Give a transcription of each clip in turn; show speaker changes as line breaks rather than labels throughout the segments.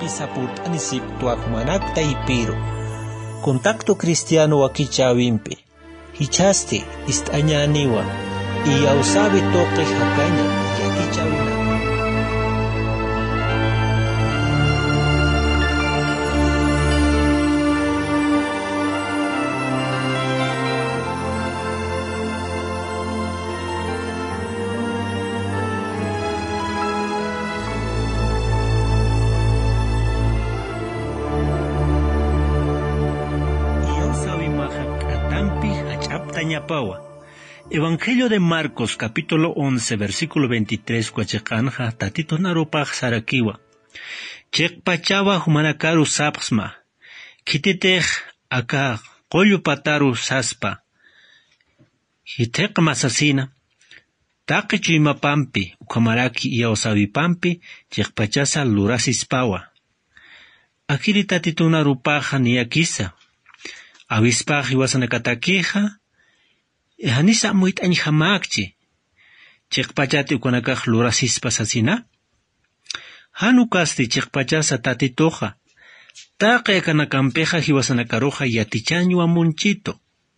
pisapurt anisip tuakmanak taipiro. Contacto cristiano wakichawimpe. Hichaste istañaniwa. Iyausabe toque hakaña yakichawina. Evangelio de Marcos, capítulo 11, versículo 23, cuachekanja, tatito narupaj sarakiwa. Chek pachawa humanakaru sapsma. Kititej aka qollu pataru saspa. Hitek masasina. Taqi chuimapampi, ukamaraki iyausawipampi, chek pachasa lurasispawa. Akiri tatito narupaja niyakisa. Avispaj iwasanakatakija. Hanisa muit anjamakchi. Chekpachati ukanakaj lurasispa sasina. Hanukasti chekpachasa tatitoja. Taqe kanakampeja hiwasanakaroja yatichanyu amunchito.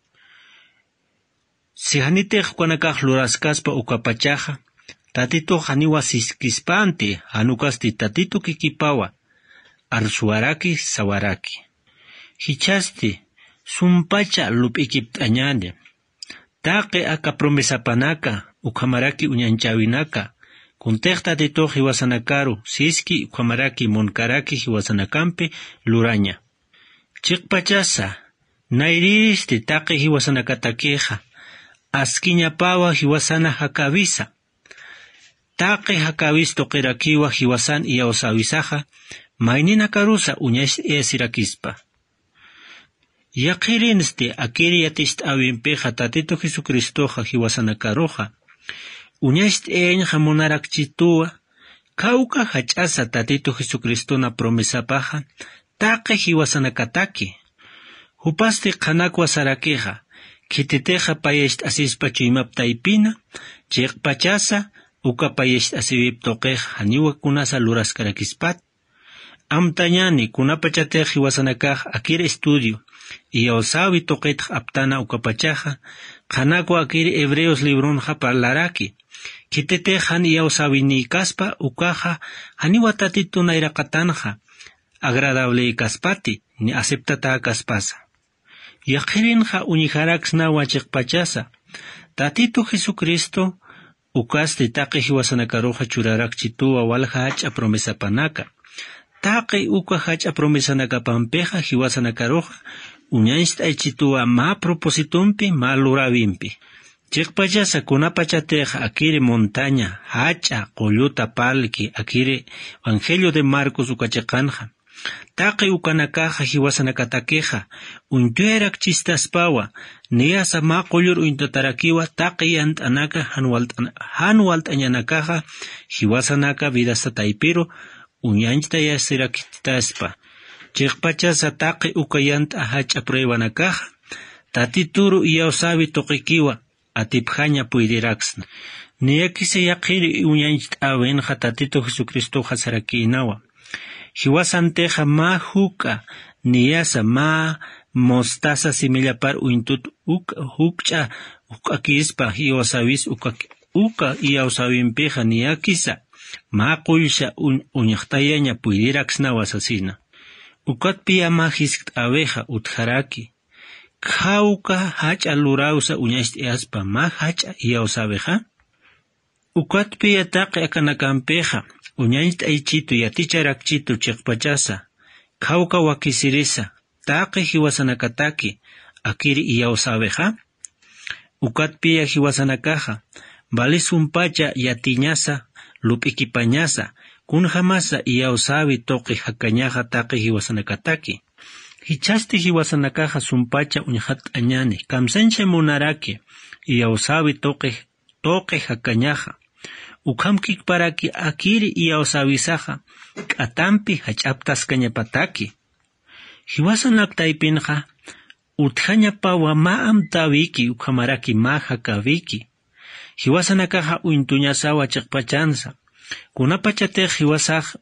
Si hanitej ukanakaj luraskaspa ukapachaja. Tatitoja niwasiskispante. Hanukasti tatito kikipawa. Arsuaraki sawaraki. Hichasti sumpacha lupikiptañane. Taqe aka promesapanaka, ukamaraki uñanchawinaka, kuntejta de toji wasanakaru, siski ukamaraki monkaraki hiwasanakampe luraña. Chikpachasa, nairiste taqe hiwasanakatakeja, askiñapawa hiwasana hakavisa. Taqe hakavis toqerakiwa hiwasan iyaosawisaja, mainina karusa uñash esirakispa. Yaqirinste akiri yatist awimpeja tatito Jesucristoja hiwasanakaroja. Uñast enja monarakchitua. Kauka hachasa tatito Jesucristona promesapaja. Taqe hiwasanakataki. Hupaste qanakwa sarakeja. Kititeja payest asispa chuimaptaipina. Chekpachasa uka payest asibip toqueja haniwa kunasa luraskarakispat. Amtañani kunapachatej hiwasanakaj akiri estudio. Y osawi toquet aptana ukapachaja, kanako akiri hebreos libronja parlaraki. Kitete han y osawi ni kaspa ukaja, haniwa tatito nairakatanja, agradable kaspati, ni aceptata kaspasa. Yakirinja unijaraks na wachekpachasa, tatito Jesucristo, ukaste taqe hiwasanakaroja churarak chitua walja hacha promesa panaka. Taqe uka hacha promesa nakapampeja hiwasanakaroja, uñanst aichitua ma propositumpi ma luravimpi. Chikpachasa kunapachateja akire montaña, hacha, qolluta palki, akire Evangelio de Marcos ukachakanja. Taqe ukanakaja hiwasanakatakeja, untuerak chistaspawa, niasa ma qollur uintotarakiwa, taqe yantanaka hanualt añanakaja, hiwasanaka vidasta taipiro, uñanchta yasirakitaspa. Chikpachasa taqe ukayanta hacha pruebanakaja, tatituru iyausabi toqikiwa, atipjaña puidiraksna. Niyakise yaqiri uñanchta awenja tatito Jesucristo hasarakiinawa. Hiwasanteja ma huka, niyasa ma mostaza simillapar uintut hukcha ukakispa hiwasawis uka iyausawimpeja niyakisa, ma qulsha uñaqtayaña puidiraksna wasasina. Ukatpia majist abeja utjaraki. Kauka hacha lurausa uñashti aspa ma hacha iausabeja. Ukatpia taqe akanakampeja. Uñashti aichitu yaticharakchitu chikpachasa. Kauka wakisirisa. Taqe hiwasanakataki. Akiri iausabeja. Ukatpia hiwasanakaja. Valisumpacha yatiñasa. Lupikipañasa. Kunjamasa iyausabi toqi hakañaja taqi hiwasanakataki. Hichasti hiwasanakaja sumpacha uñajat añane. Kamsancha munaraki. Iyausabi toqi hakañaja. Ukamkik paraki akiri iyausabisaja. Katampi hachaptas kañapataki. Hiwasanaktaipinja. Utjañapawa maam tawiki ukamaraki maja kaviki. Hiwasanakaja uintuñasawa chakpachansa. Kunapachatej hiwasaj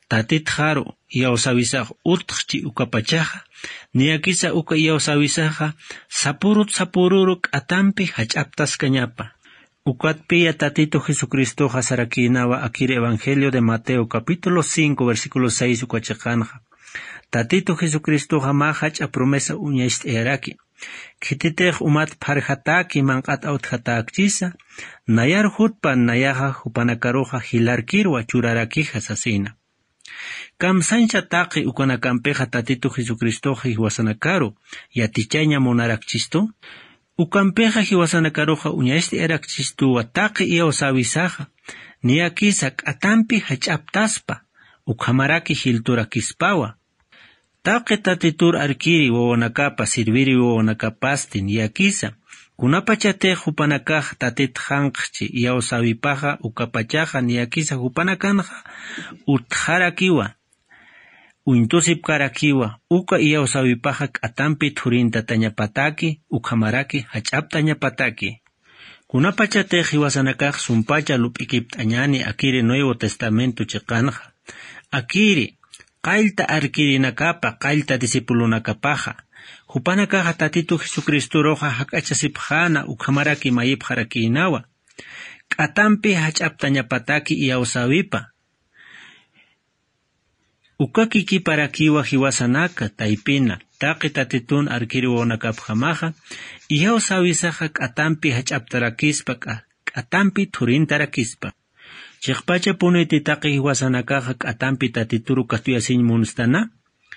tatit jaro yawsawisaq utqchi ukapachaqa niyakisa uka yawsawisaqa sapururuk atampi hach'aptascañapa. Ukatpiya tatito Jesucristoqa sarakinawa akiri Evangelio de Mateo capítulo 5 versículo 6 ukachiqanqa. Tatito Jesucristoqa ma hach'a promesa uñayst'ayaraki. Kititeq umat pharjataki manqata utqatakchisa nayar hutpa nayaqa hupanakaruqa hilarkirwa churarakija sasina. Kamsancha taqi ukanakampeqa tatito Jesucristoqa hiwasanakaru yatichayña munarakchistu. Ukampeqa hiwasanakaruqa uñayst'ayaraqchistuwa taqi iyawsawisaqa niyakisa k'atampi hach'aptaspa ukhamaraki hilturakispawa. Taqi tatitur arkiri wawanakapa sirviri wawanakapastin yakisa kunapachatej hupanakaj tatit hanqchi iyawsawipaqa ukapachaqa niyakisa hupanakanja utqharakiwa uintusip karakiwa uka iyawsawipaqa k'atampi thurinta tañapataki ukhamaraki hach'aptañapataki. Kunapachatej hiwasanakaj sumpacha lup'ikipt'añani akiri Nuevo Testamento chiqanja akiri qaylta arkirinakapa qaylta disipulunakapaqa hupanakaqa tatito Jesucristuroqa hak'achasipqana ukhamaraki mayipqarakinawa k'atampi hach'aptañapataki iyawsawipa ukakikiparakiwa hiwasanaka taypina taqi tatitun arkiri wawanakapqamaqa iyawsawisaqa k'atampi hach'aptarakispa k'atampi thurintarakispa. Chiqpacha puniti taqi hiwasanakaqa k'atampi tatituru kastuyasin munstana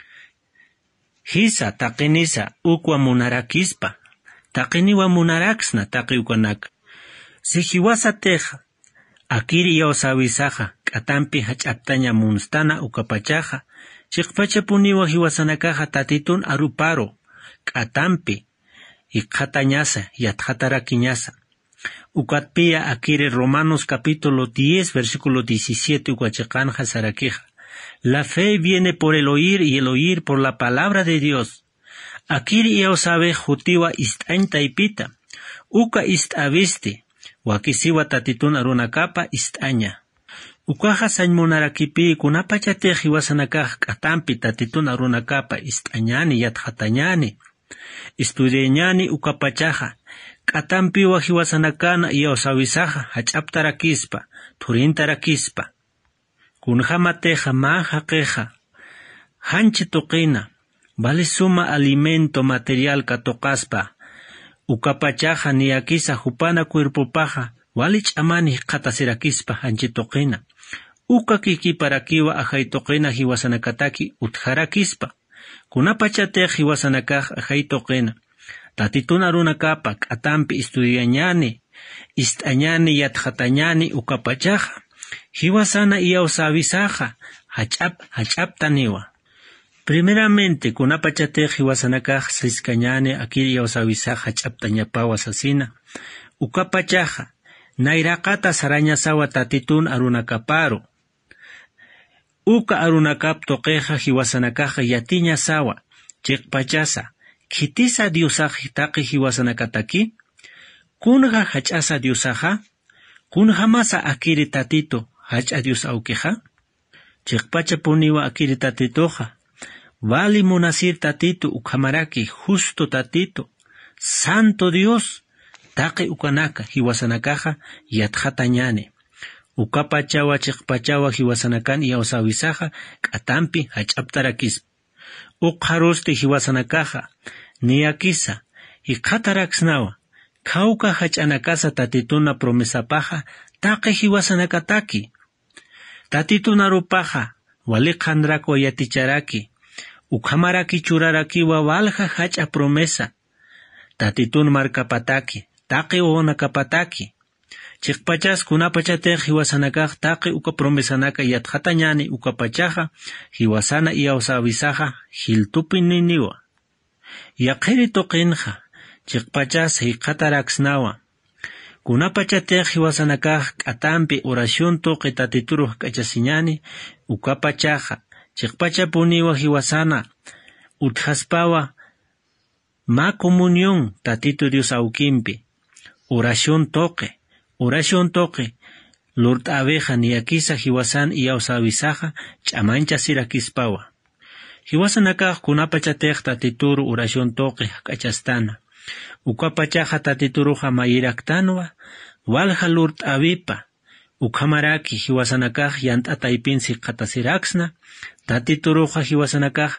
hisa taqinisa ukwa munarakispa taqiniwa munaraksna taqi ukanaka. Si hiwasateqa akiri iyawsawisaqa k'atampi hach'aptaña munstana ukapachaqa chiqpacha puniwa hiwasanakaqa tatitun aruparo k'atampi iqhatañasa yatqatarakiñasa. Ukatpiya akiri Romanos capítulo 10 versículo 17 ukachiqanja sarakija. La fe viene por el oír y el oír por la palabra de Dios. Akiri iyawsabe jutiwa ist'añtaypita uka ist'avisti wakisiwa tatitun arunakapa ist'aña. Ukaqa sañmunarakipi kunapachatej hiwasanakaj k'atampi tatitun arunakapa ist'añani yatqatañani estudiañani ukapachaqa k'atampiwa hiwasanakana iyawsawisaqa hach'aptarakispa thurintarakispa. Kunjamateja ma haqeja hanchi tuqina vale suma alimento material katoqaspa ukapachaqa niyakisa hupana cuerpopaqa wali ch'amani qatasirakispa hanchi tuqina uka kikiparakiwa ajay tuqina hiwasanakataki utharakispa. Kunapachatej hiwasanakaj ajay tuqina tatitun arunakapa k'atampi estudiañani ist'añani yatqatañani ukapachaqa hiwasana iyawsawisaqa hach'aptaniwa. Primeramente kunapachatej hiwasanakaj siskañani akiri iyawsawisaqa hach'aptañapawa sasina ukapachaqa nayraqata sarañasawa tatitun arunakaparo uka arunakap toqeja hiwasanakaja yatiñasawa chiqpachasa kitisa diosaj taqi hiwasanakataki kunja hach'asa diosaja kunjamasa akiri tatito hach'a dios aukeja chiqpacha puniwa akiri tatitoja vali munasir tatito ukhamaraki justo tatito santo Dios taqi ukanaka hiwasanakaja yatqatañani ukapachawa chiqpachawa hiwasanakan iyawsawisaqa k'atampi hach'aptarakispa. Uqharusti hiwasanakaja niyakisa iqhataraksnawa khawka hach'anakasa tatituna promesapaja taqi hiwasanakataki. Tatitunarupaja waliqhanrakwa yaticharaki ukhamaraki churarakiwa walja hach'a promesa tatitun markapataki taqi wawanakapataki. Chiqpachas kunapachatej hiwasanakaj taqi uka promesanaka yatqatañani ukapachaqa hiwasana iyawsawisaqa hiltupininiwa. Yaqiri tuqinja chiqpachas hiqataraksnawa kunapachatej hiwasanakaj k'atampi oración tuqi tatituruj k'achasiñani ukapachaqa chiqpachapuniwa hiwasana uthaspawa ma comunión tatito Dios auquimpi oración toqi Lord abeja niyakisa hiwasan iyawsawisaja ch'amancha sirakispawa. Hiwasanakaq kunapachateq tatituru oración toqi k'achastana. Ukapachaja tatituruja mayiraktanwa walja Lord abipa. Ukhamaraki hiwasanakaq yant'ataypinsi qatasiraksna. Tatituruja hiwasanakaq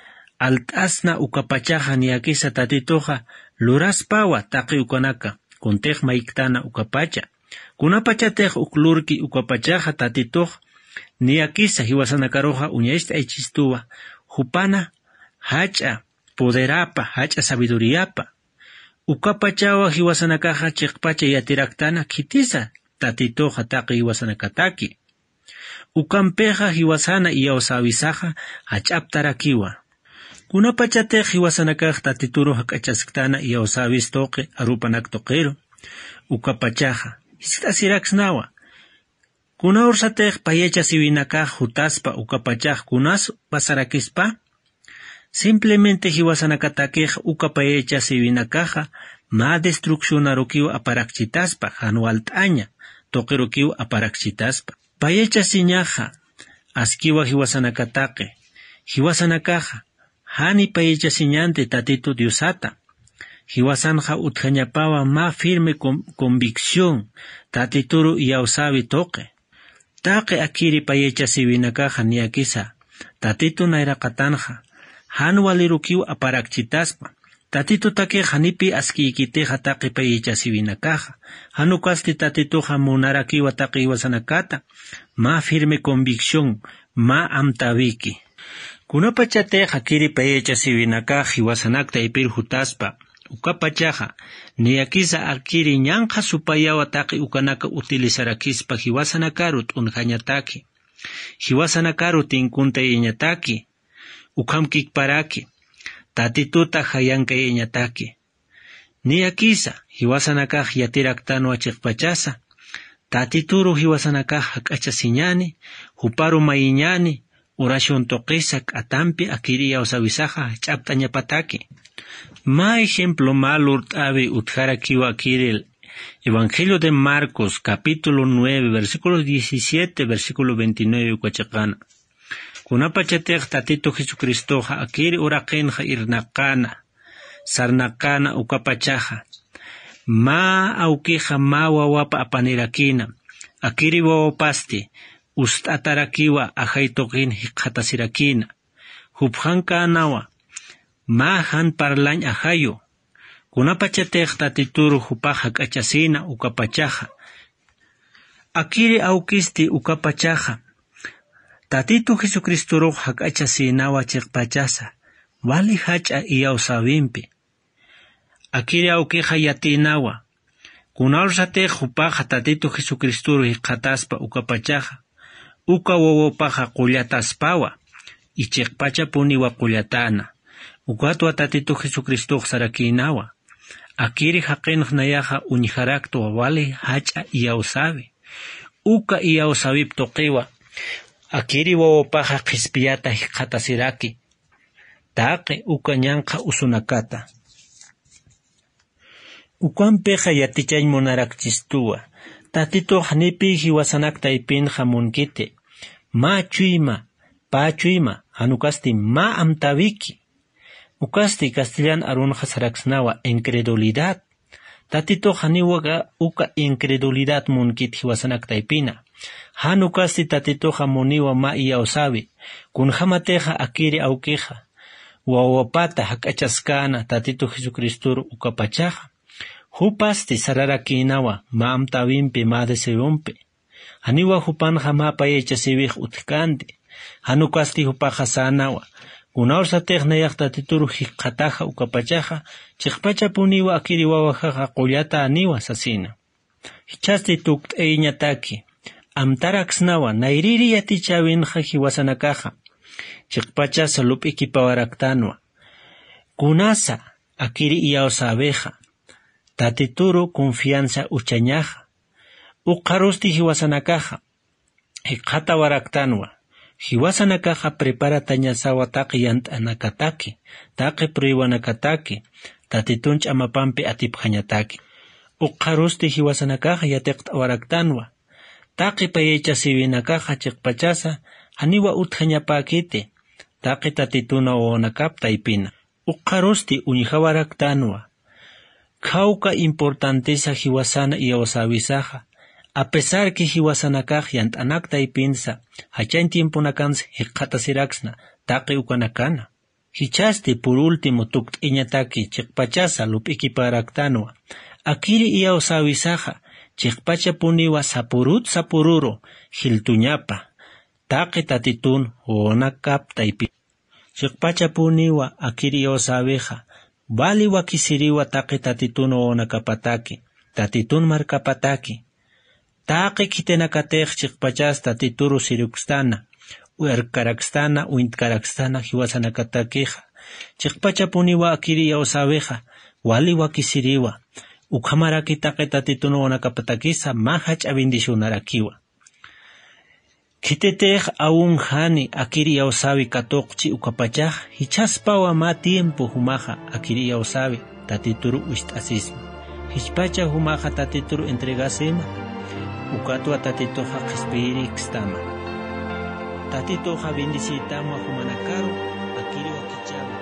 altasna ukapachaja niyakisa tatituja luraspawa taqi ukanaka kunteq maiktana ukapacha. Kunapachateq uklurki ukapachaja tatituj niyakisa hiwasanakaruja uñaishta aychistuwa hupana hacha poderapa hacha sabiduriyapa. Ukapachawa hiwasanakaja chiqpacha yatiraktana kitisa tatituja taqi hiwasanakataki. Ukampeja hiwasana iyawsawisaja hach'aptarakiwa. Kunapachateq hiwasanakaq tatituru hak'achaskana iyawsawis toqi arupanak toqero. Ukapachaja istasiraksnawa. Kunawrsateq payecha siwinakaq hutaspa ukapachaj kunas pasarakispa. Simplemente hiwasanakatakiq ukapayecha siwinakaja ma destruccionarukiwa aparakchitaspa hanualt'aña toqirukiwa aparakchitaspa. Payecha siñaja askiwa hiwasanakataqi. Hiwasanakaja hani payecha siñante tatitu Diosata. Hiwasanja utjañapawa ma firme convicción tatituru iyawsawi toqi. Taqi akiri payecha siwinakaja niyakisa tatitu nayraqatanja hanualirukiwa aparakchitaspa. Tatitu taki hanipi askiyikiteja taqi payecha siwinakaja. Hanukasti tatituja munarakiwa taqi hiwasanakata ma firme convicción ma amtawiki. Kunapachateq akiri payecha siwinakaja hiwasanakta ipir hutaspa. Ukapachaja niyakisa akiri ñanja supayawa taqi ukanaka utilizarakispa hiwasanakaru t'unjañataki. Hiwasanakaru tinkunta iñataki. Ukhamkikparaki. Tatituta hayanka iñataki. Niyakisa hiwasanakaj yatiraktanwa chiqpachasa. Tatituru hiwasanakaj hak'achasiñani, huparu mayiñani, oración toqisa k'atampi akiri iyawsawisaja ch'aptañapataki. Ma ejemplo malur t'abi utjarakiwa akiri el Evangelio de Marcos, capítulo 9, versículo 17, versículo 29 ukachaqana. Kunapachateq tatito Jesucristoja akiri uraqinja irnaqana, sarnaqana ukapachaja. Ma aukija ma wawapa apanirakina, akiri wawapasti, ustatarakiwa ajaytoqin hiqhatasirakina. Hupjanka anawa, ma han parlañ ajayo. Kunapachateq tatituru hupaja k'achasina ukapachaja. Akiri aukisti ukapachaja. Tatitu Jesucristuruj hak'achasinawa chiqpachasa. Wali hacha iyawsawimpi. Akiri aukija yatinawa. Kunawrsateq hupaja tatitu Jesucristuruj hiqhataspa ukapachaja. Uka wawapaja qullataspawa. Y chiqpacha puniwa qullatana. Ukatwa tatitu Jesucristuj sarakinawa. Akiri haqinqnayaja unijaraktuwa wali hacha iyawsawi. Uka iyawsawip toqiwa. Akiri wawapaja qispiyata hiqhatasiraki. Taqi uka ñanqa usunakata. Ukampeja yatichañ munarakchistuwa. Tatito hanipi hiwasanakta ipinja munkite. Ma chuyma, pa chuyma, hanukasti ma amtawiki. Ukasti castellan arunja saraksnawa incredulidad. Tatito haniwaga uka incredulidad munkit hiwasanakta ipina. Hanukasti tatitoja muniwa ma iyawsawi. Kunjamateja akiri aukija. Wawapata hak'achaskana tatito Jesucristuru ukapachaja. Hupasti sararakinawa ma amtawimpi ma deseumpi. Haniwa hupanja ma payecha siwij utkandi. Hanukasti hupaja sanawa. Kunawrsateq nayaq tatituru hiqhataja ukapachaja. Chiqpacha puniwa akiri wawajaja qullata aniwa sasina. Hichasti tukt'eiñataki. Amtaraksnawa nayriri yatichawinja hiwasanakaja. Chiqpacha salup'ikipawaraktanwa. Kunasa akiri iyawsabeja. Tatituru confianza uchañaja. Uqarusti hiwasanakaja. Hiqhata waraktanwa. Hiwasanakaja prepara tañasawa taqi yant'anakataki. Taqi pruiwanakataki. Tatitunch amapampi atipjañataki. Uqarusti hiwasanakaja yatiqta waraktanwa. Taqi payecha sivinakaja chiqpachasa haniwa utjañapakite. Taqi tatituna wawakapta ipina. Uqarusti uñijawaraktanwa. Khawka importantesa hiwasana iyawasawisaja. A pesar que hiwasanakaj yantanakta ipinsa, hachain tiempunakans hiqatasiraksna, taqi ukanakana. Hichaste por último tukt'iñataki chiqpachasa lup'ikiparaktanwa. Akiri iyawasawisaja, chiqpacha puniwa sapururo, hiltuñapa. Taqi tatitun wawakapta ipina. Chiqpacha puniwa akiri iyawasaweja, Vali wakisiriwa taqi tatitun wawakapataki, tatitun markapataki. Taqi kitenakateq chiqpachas tatituru sirukstana, uerkarakstana, uintkarakstana hiwasanakatakeja. Chiqpacha puniwa akiri iyawasaweja, wali wakisiriwa, ukhamaraki taqi tatitun wawakapatakisa mahach abindishunarakiwa. Kiteteq awunjani akiri iyawasawi katoqchi ukapachaj, hichaspawa ma tiempo humaja akiri iyawasawi tatituru uistasisma. Hichpacha humaja tatituru entregasima, ukatua tatitoja qispirikstama. Tatitoja bendicitamwa humanakaru akiri wakichama.